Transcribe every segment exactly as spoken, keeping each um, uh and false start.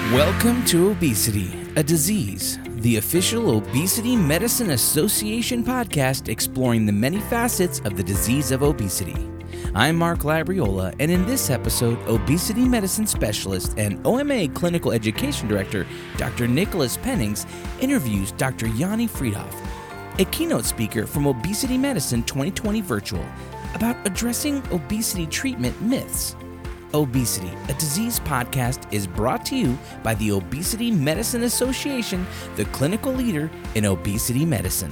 Welcome to Obesity, a Disease, the official Obesity Medicine Association podcast exploring the many facets of the disease of obesity. I'm Mark Labriola, and in this episode, obesity medicine specialist and O M A clinical education director, Doctor Nicholas Pennings, interviews Doctor Yanni Freedhoff, a keynote speaker from Obesity Medicine twenty twenty Virtual, about addressing obesity treatment myths. Obesity, a Disease podcast is brought to you by the Obesity Medicine Association, the clinical leader in obesity medicine.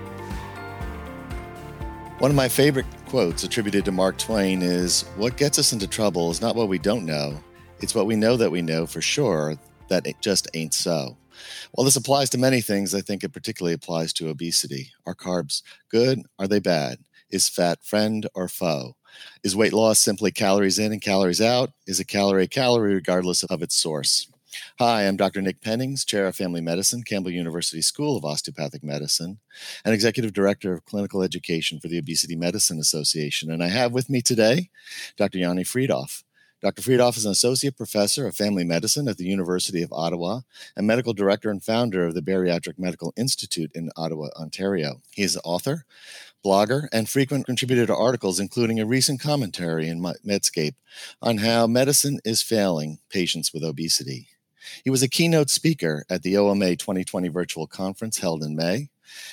One of my favorite quotes attributed to Mark Twain is, "What gets us into trouble is not what we don't know, it's what we know that we know for sure that it just ain't so." While this applies to many things, I think it particularly applies to obesity. Are carbs good? Are they bad? Is fat friend or foe? Is weight loss simply calories in and calories out? Is a calorie a calorie regardless of its source? Hi, I'm Doctor Nick Pennings, Chair of Family Medicine, Campbell University School of Osteopathic Medicine, and Executive Director of Clinical Education for the Obesity Medicine Association. And I have with me today Doctor Yanni Freedhoff. Doctor Freedhoff is an Associate Professor of Family Medicine at the University of Ottawa and Medical Director and founder of the Bariatric Medical Institute in Ottawa, Ontario. He is an author, blogger, and frequent contributor to articles, including a recent commentary in Medscape on how medicine is failing patients with obesity. He was a keynote speaker at the O M A twenty twenty virtual conference held in May.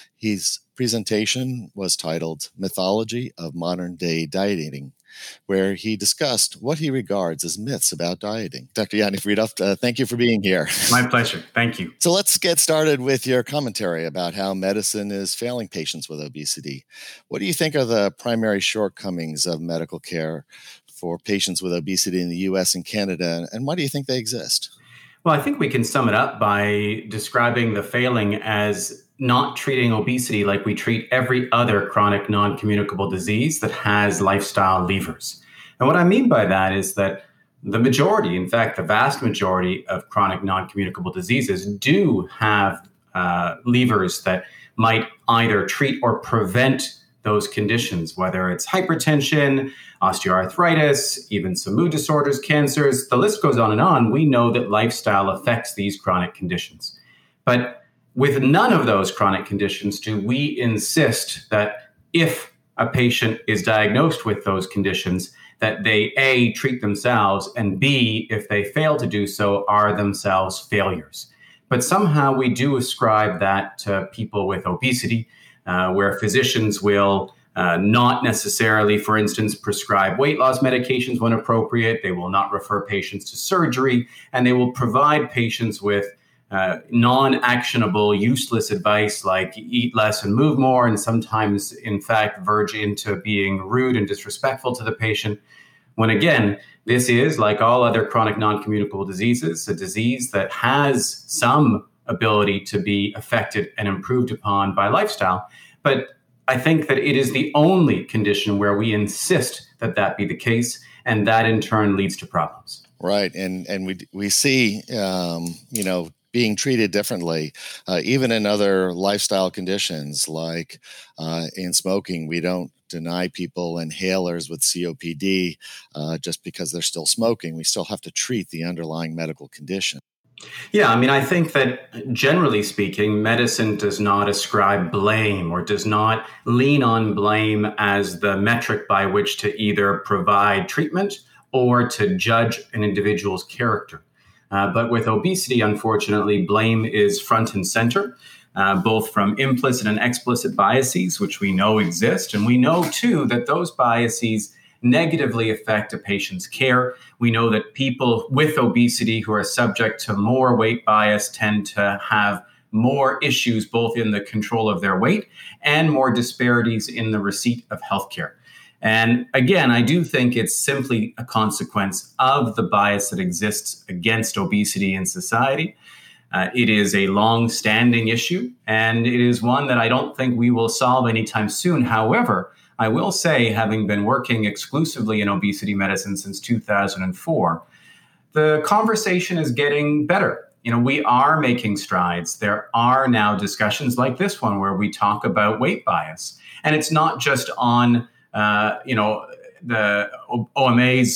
His presentation was titled Mythology of Modern Day Dieting, where he discussed what he regards as myths about dieting. Doctor Yanni Freedhoff, uh, thank you for being here. My pleasure. Thank you. So let's get started with your commentary about how medicine is failing patients with obesity. What do you think are the primary shortcomings of medical care for patients with obesity in the U S and Canada, and why do you think they exist? Well, I think we can sum it up by describing the failing as not treating obesity like we treat every other chronic non-communicable disease that has lifestyle levers. And what I mean by that is that the majority, in fact, the vast majority of chronic non-communicable diseases do have uh, levers that might either treat or prevent those conditions, whether it's hypertension, osteoarthritis, even some mood disorders, cancers, the list goes on and on. We know that lifestyle affects these chronic conditions. But with none of those chronic conditions do we insist that if a patient is diagnosed with those conditions, that they A, treat themselves, and B, if they fail to do so, are themselves failures. But somehow we do ascribe that to people with obesity, uh, where physicians will uh, not necessarily, for instance, prescribe weight loss medications when appropriate. They will not refer patients to surgery, and they will provide patients with Uh, non-actionable, useless advice like eat less and move more, and sometimes, in fact, verge into being rude and disrespectful to the patient. When again, this is, like all other chronic non-communicable diseases, a disease that has some ability to be affected and improved upon by lifestyle. But I think that it is the only condition where we insist that that be the case, and that in turn leads to problems. Right, and and we we see, um, you know, being treated differently, uh, even in other lifestyle conditions like uh, in smoking. We don't deny people inhalers with C O P D uh, just because they're still smoking. We still have to treat the underlying medical condition. Yeah, I mean, I think that generally speaking, medicine does not ascribe blame or does not lean on blame as the metric by which to either provide treatment or to judge an individual's character. Uh, but with obesity, unfortunately, blame is front and center, uh, both from implicit and explicit biases, which we know exist. And we know, too, that those biases negatively affect a patient's care. We know that people with obesity who are subject to more weight bias tend to have more issues, both in the control of their weight and more disparities in the receipt of healthcare. And again, I do think it's simply a consequence of the bias that exists against obesity in society. Uh, it is a long-standing issue, and it is one that I don't think we will solve anytime soon. However, I will say, having been working exclusively in obesity medicine since two thousand four, the conversation is getting better. You know, we are making strides. There are now discussions like this one where we talk about weight bias. And it's not just on Uh, you know, the O M A's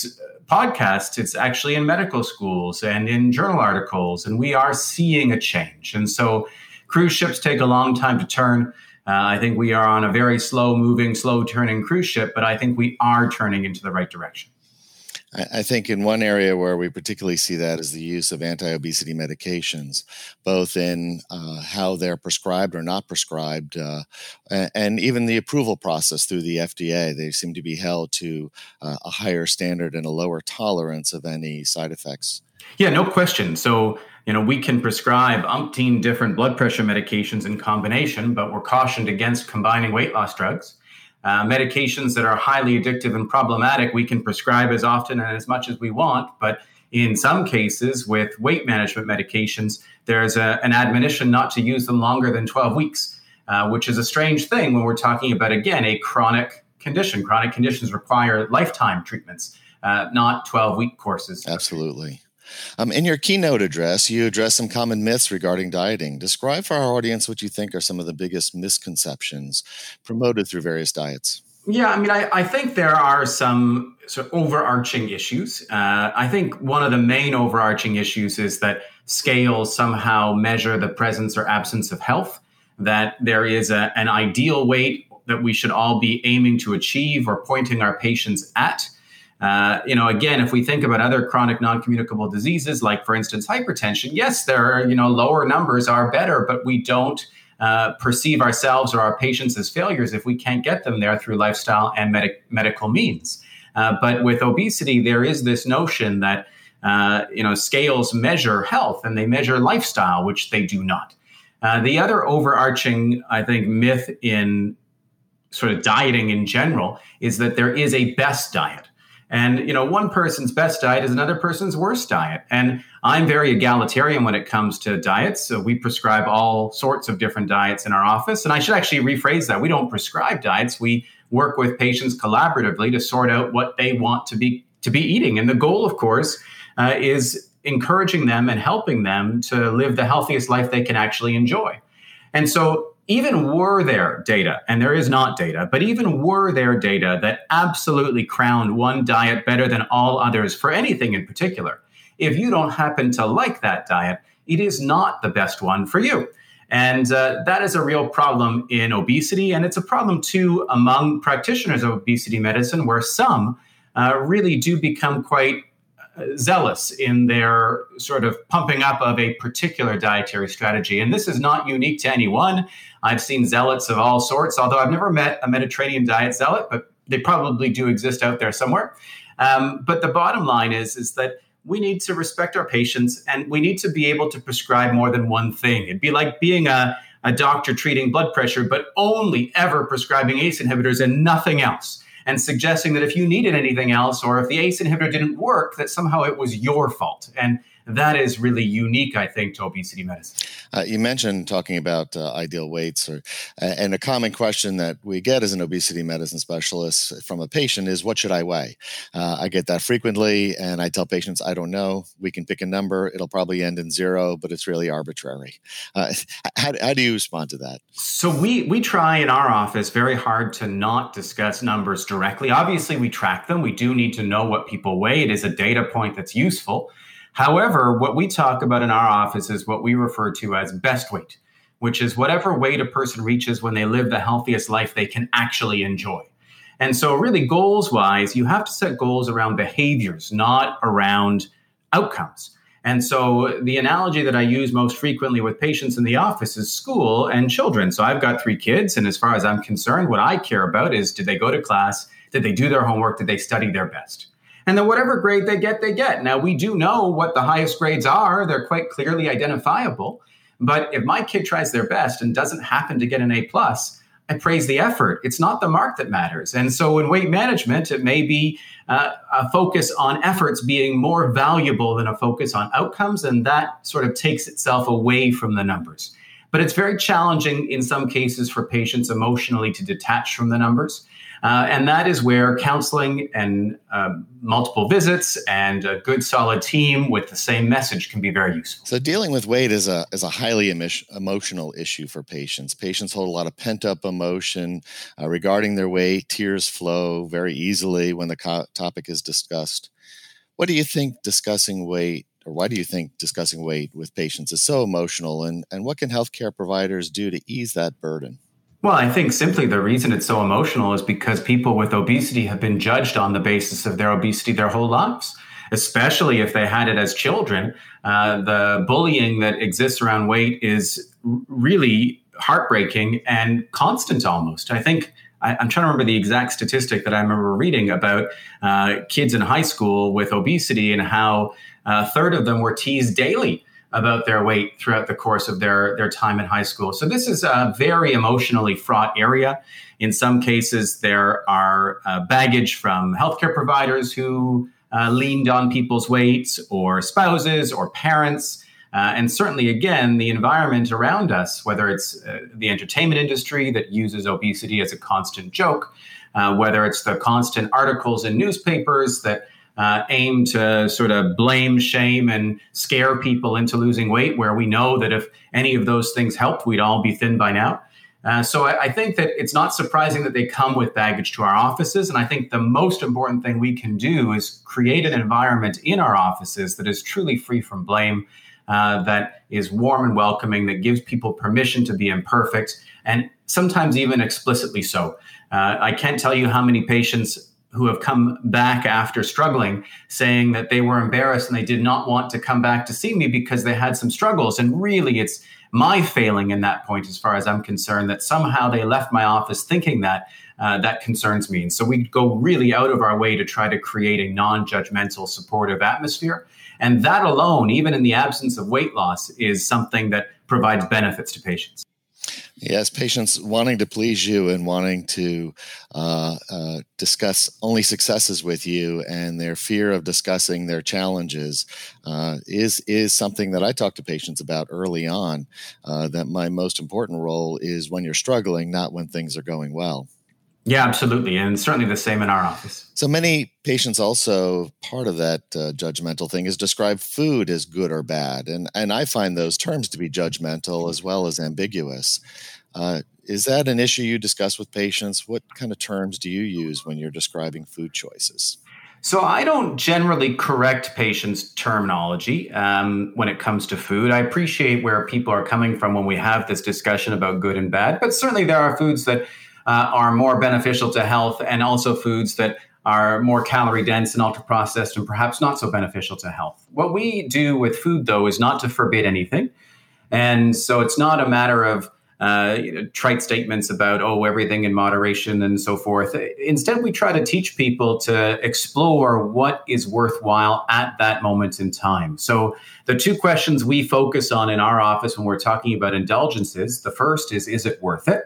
podcasts, it's actually in medical schools and in journal articles, and we are seeing a change. And so cruise ships take a long time to turn. Uh, I think we are on a very slow moving, slow turning cruise ship, but I think we are turning into the right direction. I think in one area where we particularly see that is the use of anti-obesity medications, both in uh, how they're prescribed or not prescribed, uh, and even the approval process through the F D A. They seem to be held to uh, a higher standard and a lower tolerance of any side effects. Yeah, no question. So, you know, we can prescribe umpteen different blood pressure medications in combination, but we're cautioned against combining weight loss drugs. Uh, medications that are highly addictive and problematic, we can prescribe as often and as much as we want. But in some cases, with weight management medications, there's a, an admonition not to use them longer than twelve weeks, uh, which is a strange thing when we're talking about, again, a chronic condition. Chronic conditions require lifetime treatments, uh, not twelve-week courses. Absolutely. Um, in your keynote address, you address some common myths regarding dieting. Describe for our audience what you think are some of the biggest misconceptions promoted through various diets. Yeah, I mean, I, I think there are some sort of overarching issues. Uh, I think one of the main overarching issues is that scales somehow measure the presence or absence of health, that there is a, an ideal weight that we should all be aiming to achieve or pointing our patients at. Uh, you know, again, if we think about other chronic non-communicable diseases, like, for instance, hypertension, yes, there are, you know, lower numbers are better, but we don't uh, perceive ourselves or our patients as failures if we can't get them there through lifestyle and med- medical means. Uh, but with obesity, there is this notion that, uh, you know, scales measure health and they measure lifestyle, which they do not. Uh, the other overarching, I think, myth in sort of dieting in general is that there is a best diet. And, you know, one person's best diet is another person's worst diet. And I'm very egalitarian when it comes to diets. So we prescribe all sorts of different diets in our office. And I should actually rephrase that. We don't prescribe diets. We work with patients collaboratively to sort out what they want to be to be eating. And the goal, of course, uh, is encouraging them and helping them to live the healthiest life they can actually enjoy. And so even were there data, and there is not data, but even were there data that absolutely crowned one diet better than all others for anything in particular, if you don't happen to like that diet, it is not the best one for you. And uh, that is a real problem in obesity. And it's a problem, too, among practitioners of obesity medicine, where some uh, really do become quite zealous in their sort of pumping up of a particular dietary strategy. And this is not unique to anyone. I've seen zealots of all sorts, although I've never met a Mediterranean diet zealot, but they probably do exist out there somewhere. Um, but the bottom line is, is that we need to respect our patients and we need to be able to prescribe more than one thing. It'd be like being a, a doctor treating blood pressure, but only ever prescribing A C E inhibitors and nothing else, and suggesting that if you needed anything else or if the A C E inhibitor didn't work, that somehow it was your fault. And that is really unique, I think, to obesity medicine. Uh, you mentioned talking about uh, ideal weights, or, uh, and a common question that we get as an obesity medicine specialist from a patient is, what should I weigh? Uh, I get that frequently, and I tell patients, I don't know. We can pick a number. It'll probably end in zero, but it's really arbitrary. Uh, how, how do you respond to that? So we we try in our office very hard to not discuss numbers directly. Obviously, we track them. We do need to know what people weigh. It is a data point that's useful. However, what we talk about in our office is what we refer to as best weight, which is whatever weight a person reaches when they live the healthiest life they can actually enjoy. And so really goals-wise, you have to set goals around behaviors, not around outcomes. And so the analogy that I use most frequently with patients in the office is school and children. So I've got three kids, and as far as I'm concerned, what I care about is, did they go to class? Did they do their homework? Did they study their best? And then whatever grade they get, they get. Now, we do know what the highest grades are. They're quite clearly identifiable. But if my kid tries their best and doesn't happen to get an A plus, I praise the effort. It's not the mark that matters. And so in weight management, it may be uh, a focus on efforts being more valuable than a focus on outcomes. And that sort of takes itself away from the numbers. But it's very challenging in some cases for patients emotionally to detach from the numbers. Uh, and that is where counseling and uh, multiple visits and a good solid team with the same message can be very useful. So dealing with weight is a is a highly emo- emotional issue for patients. Patients hold a lot of pent-up emotion uh, regarding their weight. Tears flow very easily when the co- topic is discussed. What do you think discussing weight, or why do you think discussing weight with patients is so emotional, and, and what can healthcare providers do to ease that burden? Well, I think simply the reason it's so emotional is because people with obesity have been judged on the basis of their obesity their whole lives, especially if they had it as children. Uh, the bullying that exists around weight is really heartbreaking and constant almost. I think I, I'm trying to remember the exact statistic that I remember reading about uh, kids in high school with obesity and how a third of them were teased daily about their weight throughout the course of their, their time in high school. So this is a very emotionally fraught area. In some cases, there are uh, baggage from healthcare providers who uh, leaned on people's weights, or spouses or parents. Uh, and certainly, again, the environment around us, whether it's uh, the entertainment industry that uses obesity as a constant joke, uh, whether it's the constant articles in newspapers that Uh, aim to sort of blame, shame, and scare people into losing weight, where we know that if any of those things helped, we'd all be thin by now. Uh, so I, I think that it's not surprising that they come with baggage to our offices. And I think the most important thing we can do is create an environment in our offices that is truly free from blame, uh, that is warm and welcoming, that gives people permission to be imperfect, and sometimes even explicitly so. Uh, I can't tell you how many patients who have come back after struggling, saying that they were embarrassed and they did not want to come back to see me because they had some struggles. And really, it's my failing in that point, as far as I'm concerned, that somehow they left my office thinking that. Uh, that concerns me. And so we go really out of our way to try to create a non-judgmental, supportive atmosphere. And that alone, even in the absence of weight loss, is something that provides benefits to patients. Yes, patients wanting to please you and wanting to uh, uh, discuss only successes with you, and their fear of discussing their challenges uh, is is something that I talk to patients about early on, uh, that my most important role is when you're struggling, not when things are going well. Yeah, absolutely. And certainly the same in our office. So many patients also, part of that uh, judgmental thing is describe food as good or bad. And, and I find those terms to be judgmental as well as ambiguous. Uh, is that an issue you discuss with patients? What kind of terms do you use when you're describing food choices? So I don't generally correct patients' terminology um, when it comes to food. I appreciate where people are coming from when we have this discussion about good and bad, but certainly there are foods that Uh, are more beneficial to health, and also foods that are more calorie dense and ultra processed and perhaps not so beneficial to health. What we do with food, though, is not to forbid anything. And so it's not a matter of uh, you know, trite statements about, oh, everything in moderation and so forth. Instead, we try to teach people to explore what is worthwhile at that moment in time. So the two questions we focus on in our office when we're talking about indulgences, the first is, is it worth it?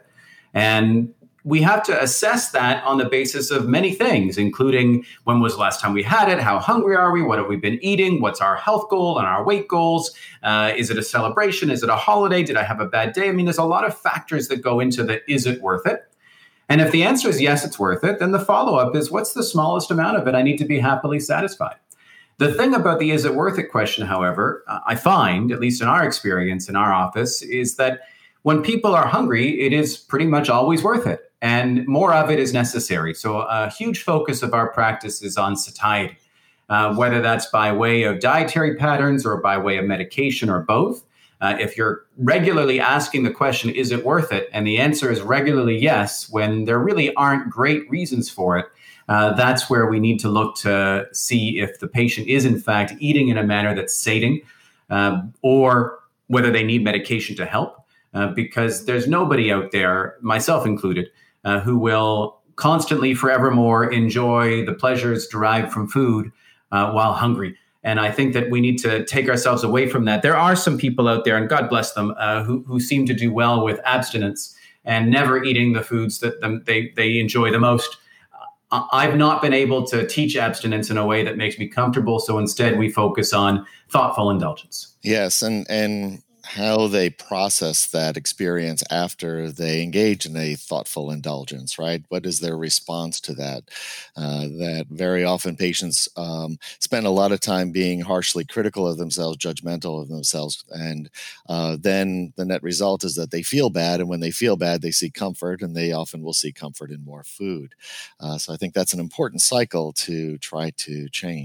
And we have to assess that on the basis of many things, including when was the last time we had it, how hungry are we, what have we been eating, what's our health goal and our weight goals, uh, is it a celebration, is it a holiday, did I have a bad day? I mean, there's a lot of factors that go into the is it worth it? And if the answer is yes, it's worth it, then the follow-up is what's the smallest amount of it I need to be happily satisfied? The thing about the is it worth it question, however, uh, I find, at least in our experience in our office, is that when people are hungry, it is pretty much always worth it. And more of it is necessary. So a huge focus of our practice is on satiety, uh, whether that's by way of dietary patterns or by way of medication or both. Uh, if you're regularly asking the question, is it worth it? And the answer is regularly yes, when there really aren't great reasons for it, uh, that's where we need to look to see if the patient is in fact eating in a manner that's sating, uh, or whether they need medication to help. Uh, because there's nobody out there, myself included, Uh, who will constantly, forevermore enjoy the pleasures derived from food uh, while hungry. And I think that we need to take ourselves away from that. There are some people out there, and God bless them, uh, who, who seem to do well with abstinence and never eating the foods that them, they, they enjoy the most. Uh, I've not been able to teach abstinence in a way that makes me comfortable. So instead, we focus on thoughtful indulgence. Yes, and and how they process that experience after they engage in a thoughtful indulgence, right? What is their response to that? Uh, that very often patients um, spend a lot of time being harshly critical of themselves, judgmental of themselves, and uh, then the net result is that they feel bad, and when they feel bad, they seek comfort, and they often will seek comfort in more food. Uh, so I think that's an important cycle to try to change.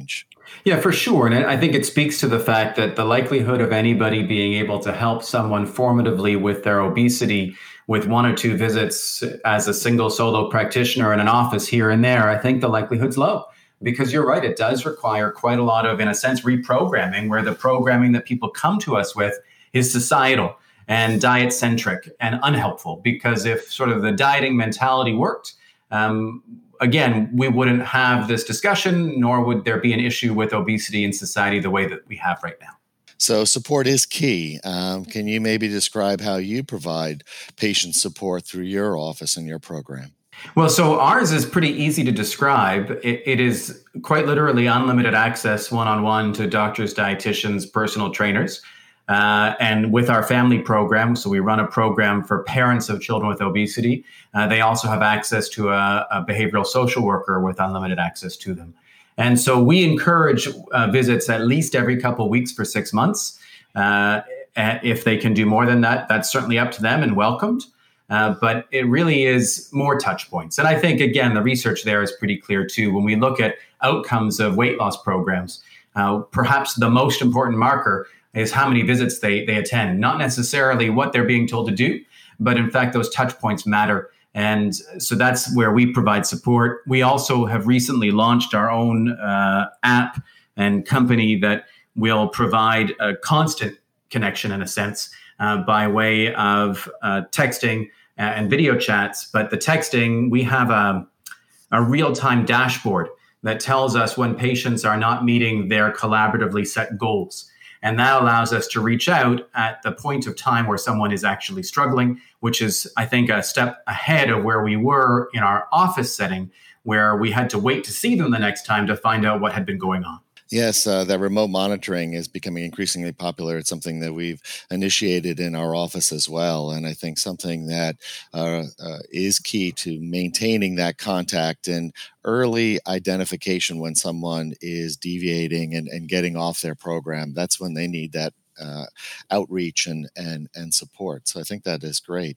Yeah, for sure. And I think it speaks to the fact that the likelihood of anybody being able to help someone formatively with their obesity with one or two visits as a single solo practitioner in an office here and there, I think the likelihood's low. Because you're right, it does require quite a lot of, in a sense, reprogramming, where the programming that people come to us with is societal and diet-centric and unhelpful. Because if sort of the dieting mentality worked, um, again, we wouldn't have this discussion, nor would there be an issue with obesity in society the way that we have right now. So support is key. Um, can you maybe describe how you provide patient support through your office and your program? Well, so ours is pretty easy to describe. It, it is quite literally unlimited access one-on-one to doctors, dietitians, personal trainers. Uh, and with our family program, so we run a program for parents of children with obesity. Uh, they also have access to a, a behavioral social worker with unlimited access to them. And so we encourage uh, visits at least every couple of weeks for six months. Uh, if they can do more than that, that's certainly up to them and welcomed. Uh, but it really is more touch points. And I think, again, the research there is pretty clear, too. When we look at outcomes of weight loss programs, uh, perhaps the most important marker is how many visits they, they attend, not necessarily what they're being told to do, but in fact, those touch points matter. And so that's where we provide support. We also have recently launched our own uh, app and company that will provide a constant connection, in a sense, uh, by way of uh, texting and video chats. But the texting, we have a, a real-time dashboard that tells us when patients are not meeting their collaboratively set goals. And that allows us to reach out at the point of time where someone is actually struggling, which is, I think, a step ahead of where we were in our office setting, where we had to wait to see them the next time to find out what had been going on. Yes, uh, that remote monitoring is becoming increasingly popular. It's something that we've initiated in our office as well. And I think something that uh, uh, is key to maintaining that contact and early identification when someone is deviating and, and getting off their program. That's when they need that uh, outreach and, and, and support. So I think that is great.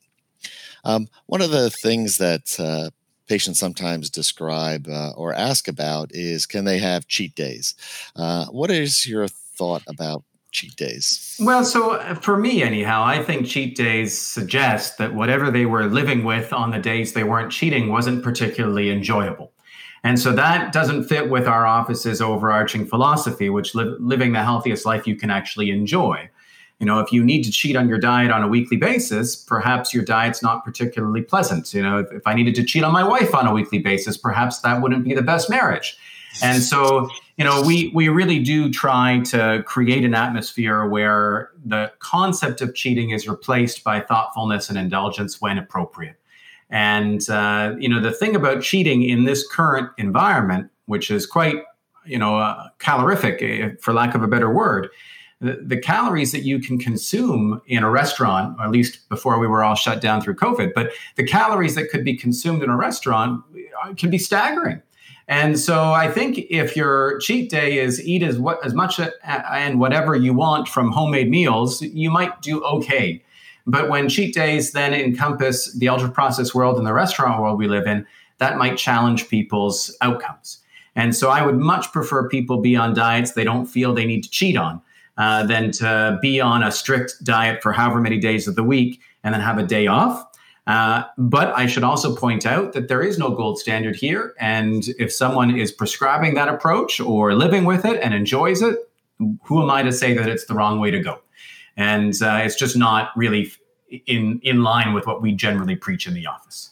Um, one of the things that uh, patients sometimes describe uh, or ask about is, can they have cheat days? Uh, what is your thought about cheat days? Well, so for me, anyhow, I think cheat days suggest that whatever they were living with on the days they weren't cheating wasn't particularly enjoyable. And so that doesn't fit with our office's overarching philosophy, which li- living the healthiest life you can actually enjoy. You know, if you need to cheat on your diet on a weekly basis, perhaps your diet's not particularly pleasant. You know, if, if I needed to cheat on my wife on a weekly basis, perhaps that wouldn't be the best marriage. And so, you know, we we really do try to create an atmosphere where the concept of cheating is replaced by thoughtfulness and indulgence when appropriate. And, uh, you know, the thing about cheating in this current environment, which is quite, you know, uh, calorific, for lack of a better word, The, the calories that you can consume in a restaurant, or at least before we were all shut down through COVID, but the calories that could be consumed in a restaurant can be staggering. And so I think if your cheat day is eat as what as much a, and whatever you want from homemade meals, you might do okay. But when cheat days then encompass the ultra-processed world and the restaurant world we live in, that might challenge people's outcomes. And so I would much prefer people be on diets they don't feel they need to cheat on. Uh, than to be on a strict diet for however many days of the week and then have a day off. Uh, but I should also point out that there is no gold standard here. And if someone is prescribing that approach or living with it and enjoys it, who am I to say that it's the wrong way to go? And uh, it's just not really in, in line with what we generally preach in the office.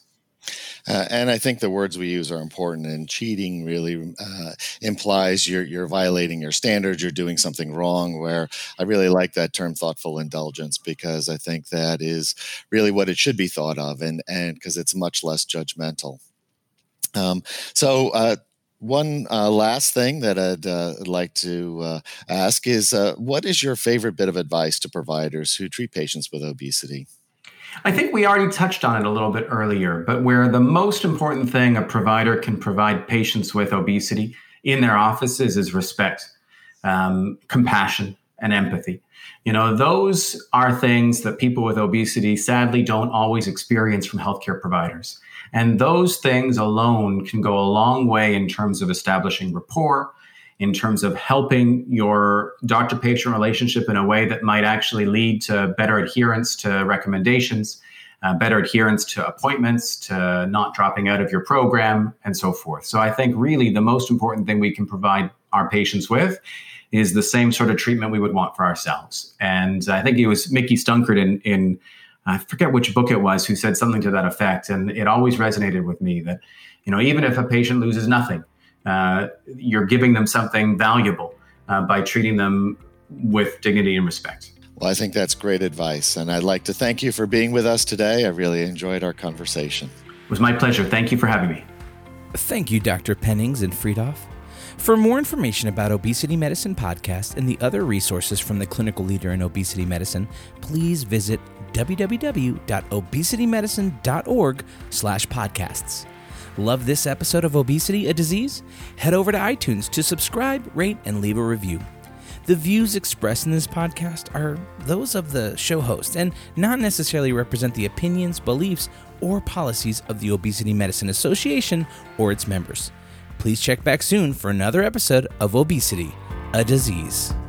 Uh, and I think the words we use are important. And cheating really uh, implies you're you're violating your standards, you're doing something wrong. Where I really like that term, thoughtful indulgence, because I think that is really what it should be thought of, and and because it's much less judgmental. Um, so. Uh, One uh, last thing that I'd uh, like to uh, ask is, uh, what is your favorite bit of advice to providers who treat patients with obesity? I think we already touched on it a little bit earlier, but where the most important thing a provider can provide patients with obesity in their offices is respect, um, compassion, and empathy. You know, those are things that people with obesity sadly don't always experience from healthcare providers. And those things alone can go a long way in terms of establishing rapport, in terms of helping your doctor-patient relationship in a way that might actually lead to better adherence to recommendations, uh, better adherence to appointments, to not dropping out of your program, and so forth. So I think really the most important thing we can provide our patients with is the same sort of treatment we would want for ourselves. And I think it was Mickey Stunkard in, in I forget which book it was, who said something to that effect. And it always resonated with me that, you know, even if a patient loses nothing, uh, you're giving them something valuable uh, by treating them with dignity and respect. Well, I think that's great advice. And I'd like to thank you for being with us today. I really enjoyed our conversation. It was my pleasure. Thank you for having me. Thank you, Doctor Pennings and Friedoff. For more information about Obesity Medicine Podcast and the other resources from the clinical leader in obesity medicine, please visit w w w dot obesity medicine dot org slash podcasts. Love this episode of Obesity, a Disease? Head over to iTunes to subscribe, rate, and leave a review. The views expressed in this podcast are those of the show host and not necessarily represent the opinions, beliefs, or policies of the Obesity Medicine Association or its members. Please check back soon for another episode of Obesity, a Disease.